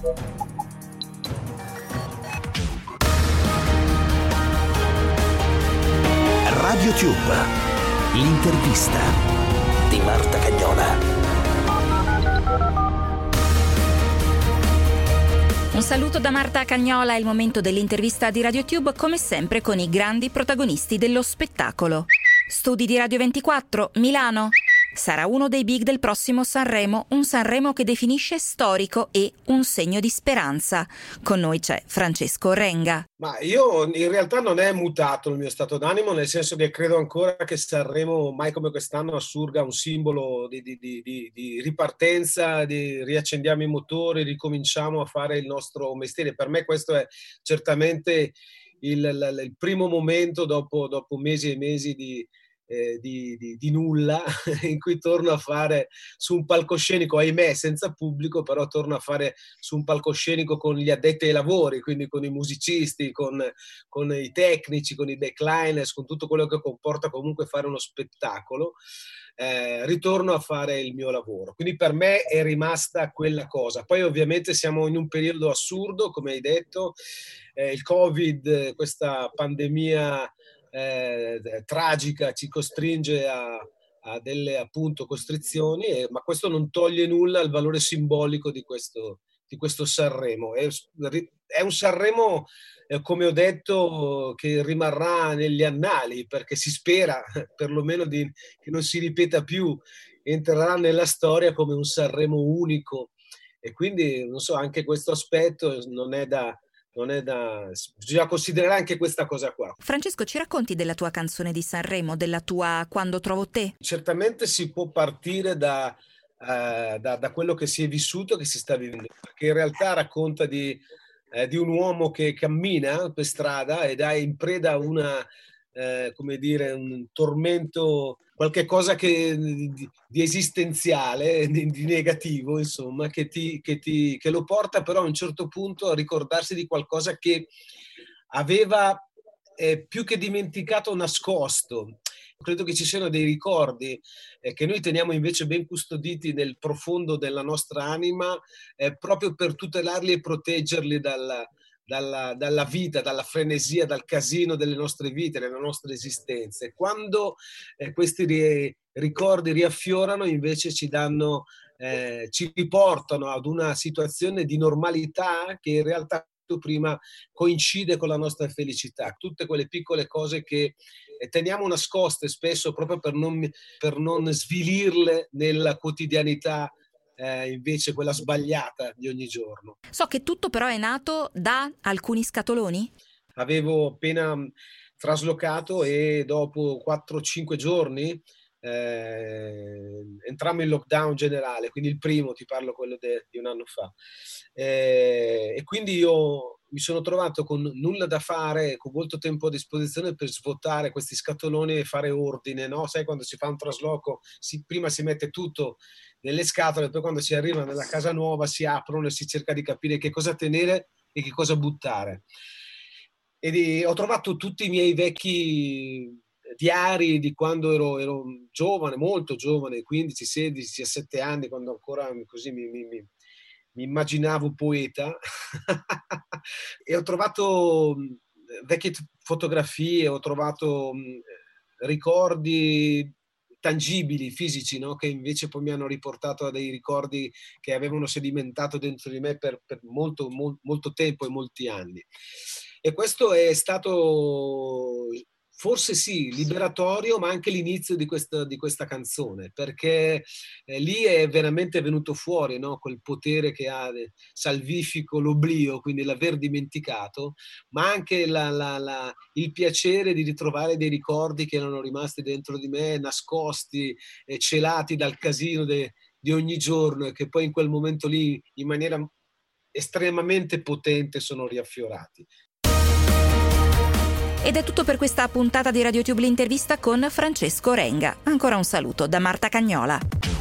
Radio Tube, l'intervista di Marta Cagnola. Un saluto da Marta Cagnola, è il momento dell'intervista di Radio Tube, come sempre con i grandi protagonisti dello spettacolo. Studi di Radio 24, Milano. Sarà uno dei big del prossimo Sanremo, un Sanremo che definisce storico e un segno di speranza. Con noi c'è Francesco Renga. Ma io in realtà non è mutato il mio stato d'animo, nel senso che credo ancora che Sanremo, mai come quest'anno, assurga un simbolo di ripartenza, di riaccendiamo i motori, ricominciamo a fare il nostro mestiere. Per me questo è certamente il primo momento dopo mesi e mesi di nulla, in cui torno a fare su un palcoscenico, ahimè senza pubblico, però torno a fare su un palcoscenico con gli addetti ai lavori, quindi con i musicisti, con i tecnici, con i backliners, con tutto quello che comporta comunque fare uno spettacolo. Ritorno a fare il mio lavoro, quindi per me è rimasta quella cosa. Poi ovviamente siamo in un periodo assurdo, come hai detto, il Covid, questa pandemia tragica ci costringe a delle appunto costrizioni, ma questo non toglie nulla al valore simbolico di questo Sanremo. È un Sanremo, come ho detto, che rimarrà negli annali, perché si spera perlomeno che non si ripeta più, entrerà nella storia come un Sanremo unico, e quindi non so, anche questo aspetto bisogna considerare anche questa cosa qua. Francesco, ci racconti della tua canzone di Sanremo, della tua Quando trovo te? Certamente si può partire da quello che si è vissuto, che si sta vivendo, perché in realtà racconta di un uomo che cammina per strada ed è in preda a un tormento, qualche cosa di esistenziale, di negativo, insomma, che lo porta però a un certo punto a ricordarsi di qualcosa che aveva più che dimenticato, nascosto. Credo che ci siano dei ricordi che noi teniamo invece ben custoditi nel profondo della nostra anima, proprio per tutelarli e proteggerli dalla vita, dalla frenesia, dal casino delle nostre vite, delle nostre esistenze. Quando questi ricordi riaffiorano, invece ci riportano ad una situazione di normalità che in realtà prima coincide con la nostra felicità. Tutte quelle piccole cose che teniamo nascoste spesso proprio per non svilirle nella quotidianità, invece quella sbagliata di ogni giorno. So che tutto però è nato da alcuni scatoloni? Avevo appena traslocato e dopo 4-5 giorni entrammo in lockdown generale, quindi il primo, ti parlo quello di un anno fa, e quindi io mi sono trovato con nulla da fare, con molto tempo a disposizione per svuotare questi scatoloni e fare ordine, no? Sai, quando si fa un trasloco prima si mette tutto nelle scatole, poi quando si arriva nella casa nuova si aprono e si cerca di capire che cosa tenere e che cosa buttare. Ho trovato tutti i miei vecchi diari di quando ero giovane, molto giovane, 15, 16, 17 anni, quando ancora così mi immaginavo poeta. E ho trovato vecchie fotografie, ho trovato ricordi tangibili, fisici, no? Che invece poi mi hanno riportato a dei ricordi che avevano sedimentato dentro di me per molto, molto tempo e molti anni. E questo è stato forse sì, liberatorio, ma anche l'inizio di questa canzone, perché lì è veramente venuto fuori, no? Quel potere che ha salvifico l'oblio, quindi l'aver dimenticato, ma anche il piacere di ritrovare dei ricordi che erano rimasti dentro di me, nascosti, celati dal casino di ogni giorno, e che poi in quel momento lì, in maniera estremamente potente, sono riaffiorati. Ed è tutto per questa puntata di Radio Tube, l'intervista con Francesco Renga. Ancora un saluto da Marta Cagnola.